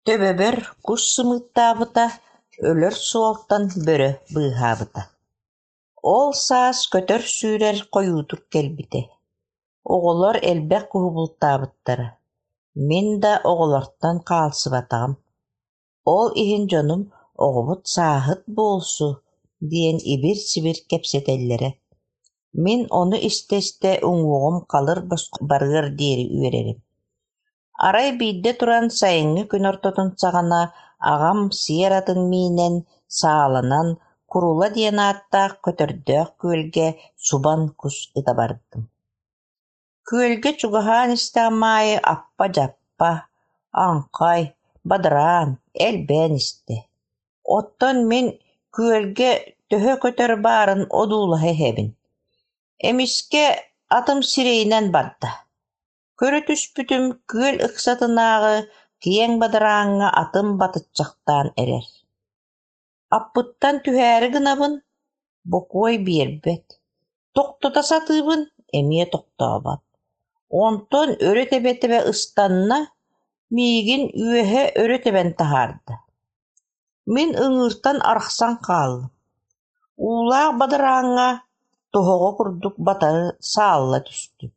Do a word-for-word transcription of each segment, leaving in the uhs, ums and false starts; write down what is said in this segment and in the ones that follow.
Төбөбөр кус сымыттаабыта, өлөр суолтан бөрө быыһаабыта. Ол саас көтөр сүүрэр койуутук келбите. Оҕолор элбэх куһубултаабыттара. Мин да оҕолортон хаалсыбатаҕым. Ол иһин дьонум оҕобут сааһыт буолсу диэн ибир-сибир кэпсэтэллэрэ. Мин ону истэ-истэ уҥуоҕум халыр барыар диэри үөрэрим. Арай биирдэ туран сайыҥҥы күн ортотун саҕана аҕам сиэр атын миинэн, сааланан, курула диэн ааттаах көтөрдөөх күөлгэ субан кус ытабардым. Күөлгэ чугаһаан истэҕим аайы аппа-дьаппа, аҥхай, бадыраан, элбээн истэ. Оттон мин күөлгэ төһө көтөр баарын одуулаһа иһэбин. Эмискэ атым сирэйинэн барда. Көрө түспүтүм күөл ыксатынааҕы киэҥ бадырааҥҥа атым батыччахтаан эрэр. Аппыттан түһээри гынабын, бокуой биэрбэт. Тохтота сатыыбын, эмиэ тохтообот. Онтон өрө тэбэ-тэбэ ыстанна, миигин үөһэ өрө тэбэн таһаарда. Мин ыҥыыртан арахсан хааллым. Уулаах бадырааҥҥа тоһоҕо курдук батары саалла түстү.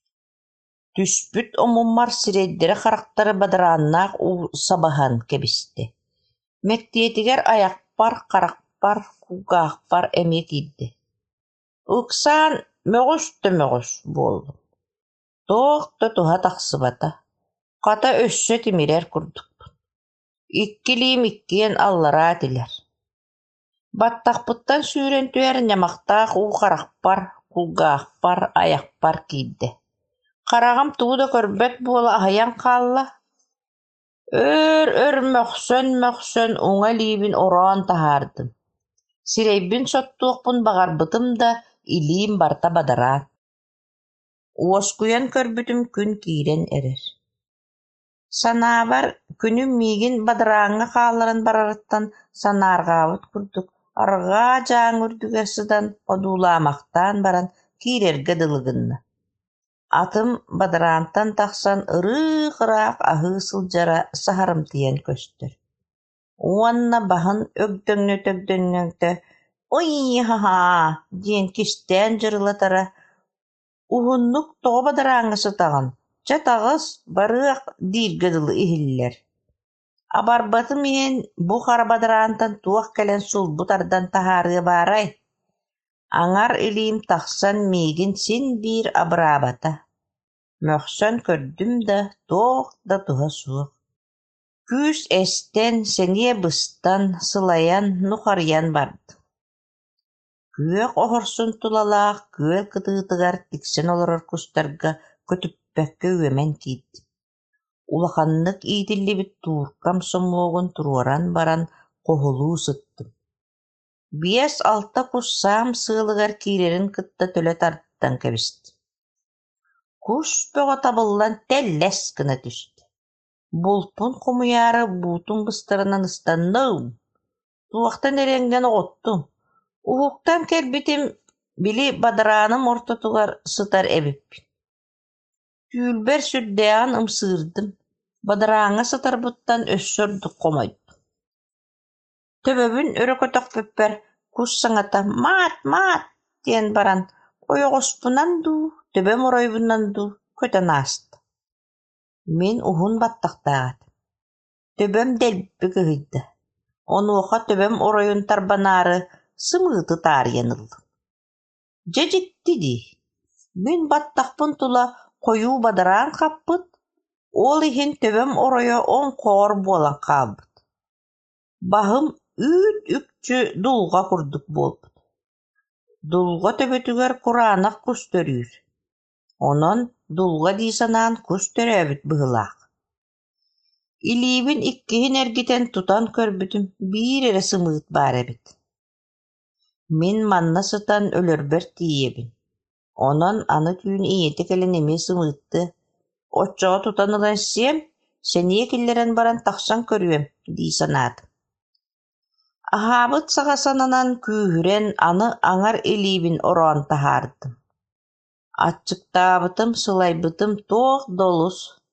Түспүт омуммар сирэйдэрэ харахтары бадырааннаах уу сабаһан кэбисти. Мэктиэтигэр аякпар, харахпар, куугаахпар эмиэ киирдэ. Ыксаан мөҕөс да мөҕөс буоллум. Тоох да туһа тахсыбата. Хата өссө тимирэр курдукпут. Иккилиим иккиэн аллара этилэр. Баттахпыттан сүүрэн түөр ньамахтаах уу харахпар, куугаахпар, аякпар киирдэ. Хараҕам тууда көрбөт буола аһайан хаалла. Өр-өр мөхсөн мөхсөн уҥа лиибин ороон таһаардым. Сирэйбин соттуохпун баҕарбытым да илиим барта бадараан. Уоскуйан көрбүтүм күн киирэн эрэр. Санаабар күнүм миигин бадырааҥҥа хаалларын барарыттан санаарҕаабыт курдук арҕаа дьааҥ үрдүгэ сытан одуулаамахтаан баран киирэргэ дылыгынна. Атым бадыраантан тахсан ырыы-хыраах аһыы сылдьара саһарым тиийэн көстөр. Уонна баһын өгдөҥнө-төгдөҥнөтө «Ой-ха-ха» диэн кистээн дьырылатара уһуннук тоҕо бадырааҥҥа сытаҕын, «Чатаҕыс, барыах» дииргэ дылы иһиллэр. Абарбатым иһин бу хара бадыраантан туох кэлэн сулбут ардан таһаарыа баарай. Аҥар илиим тахсан миигин син биир абыраабата. Мөхсөн көрдүм да тоох да туһа суох. Күүс эстэн, сэҥиэ быстан, сылайан, нухарыйан бардым. Күөх оһорсун тулалаах күөл кытыытыгар тиксэн олорор кустарга көтүппэккэ үөмэн киирдим. Улаханнык иитиллибит тууркам сомуогун туруоран баран хоһулуу сыттым. Биэс алта кус саам сыылыгар киирэрин кытта төлө тарттан кэбистим. Кус бөҕө табыллан тэллэс гына түстэ. Булпун хумуйаары буутуҥ быстарынан ыстанныым. Туохтан эрэҥҥэн оҕоттум. Уһуктан кэлбитим били бадырааным ортотугар сытар эбиппин. Түүлбэр сүрдэҕин ымсыырдым. Бадырааҥҥа сытарбыттан өссөрдүк хомойдум. Төбөбүн өрө көтөхпүппэр кус саҥата «Маат, маат» диэн баран ойоҕоспунан дуу, төбөм оройбунан дуу көтөн ааста. Мин уһун баттахтааҕатым. Төбөм дэлбиппи кыһыйда. Онуоха төбөм оройун тарбанаары сымыыты таарыйан ыллым. Дьэ дьикти дии. Мин баттахпын тула хойуу бадыраан хаппыт, ол иһин төбөм оройо оҥхоор буолан хаалбыт. Баһым үүт-үкчү дулҕа курдук буолбут. Дулҕа төбөтүгэр кураанах кус төрүүр. Онон дулҕа дии санаан кус төрөөбүт быһылаах. Илиибин иккиһин эргитэн тутан көрбүтүм биир эрэ сымыыт баар эбит. Мин манна сытан өлөрбөр тиийэбин. Онон аны түүн ийэти кэлэн эмиэ сымыытты. Оччоҕо тутан ылан сиэм, сэние киллэрэн баран тахсан көрүөм дии санаатым. Аһаабыт саҕасананан күүһүрэн аны аҥар илиибин ороон таһаардым. Аччыктаабытым, сылайбытым туох долус.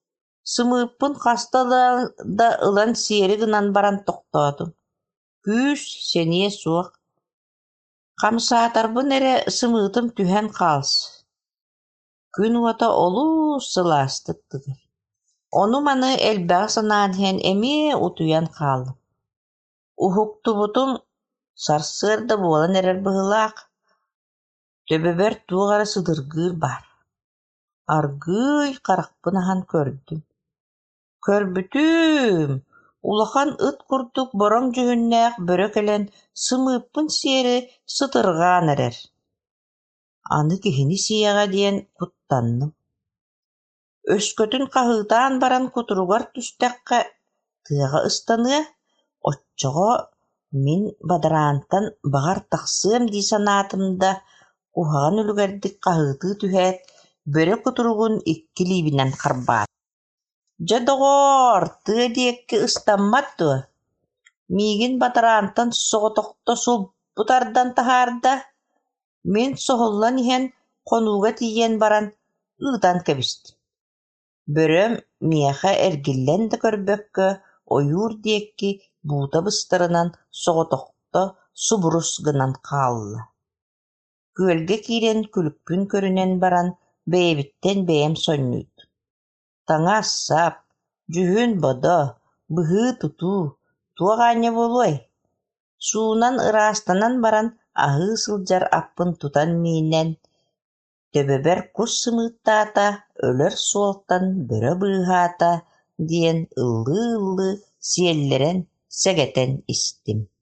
Сымыппын хастала да ылан сиери гынан баран тоқтоотум. Күүс сение суох. Хамсаатарбын эре сымыытым түһэн хаалс. Күн уота олуу сылаастыктыгыр. Ону маны элбэҕи санааныһэн эмиэ утуйан хааллым. Уһуктубутум сарсыар да буолан эрэр быһылаах. Төбөбөр туоҕара сыдыргыыр баар. Аргыый харахпын аһан көрдүм. Көрбүтүм, улахан ыт курдук бороҥ дьүһүннээх бөрө кэлэн сымыыппын сиэри сытырҕаан эрэр. Аны киһини сиэҕэ диэн куттанным. Өскөтүн хаһыытаан баран кутуругар түстэххэ тыаҕа ыстаныа, оччоҕо мин бадараантан баҕар тахсыам дии санаатымда куһаҕан үлүгэрдик хаһыытыы түһээт бөрө кутуругун икки лиибинэн харбаат. Дьэ доҕоор, тыа диэкки ыстаммат дуо. Миигин бадараантан соҕотохто сулбутардан таһаарда, мин соһуллан иһэн хонууга тиийэн баран ыытан кэбистим. Бөрөм миэхэ эргиллэн да көрбөккө ойуур диэкки буута быстарынан соҕотохто субурус гынан хаалла. Күөлгэ киирэн күлүппүн көрүнэн баран бэйэбиттэн бэйэм сонньуйд. Таҥа ассаап, дьүһүн бодо, быһыы тутуу, туох аанньа буолуой. Суунан ыраастанан баран аһыы сылдьар аппын тутан миинэн төбөбөр кус сымыыттаата, өлөр суолтан бөрө быыһаата диэн ыллыы-ыллыы сиэллэрэн сэгэтэн истим.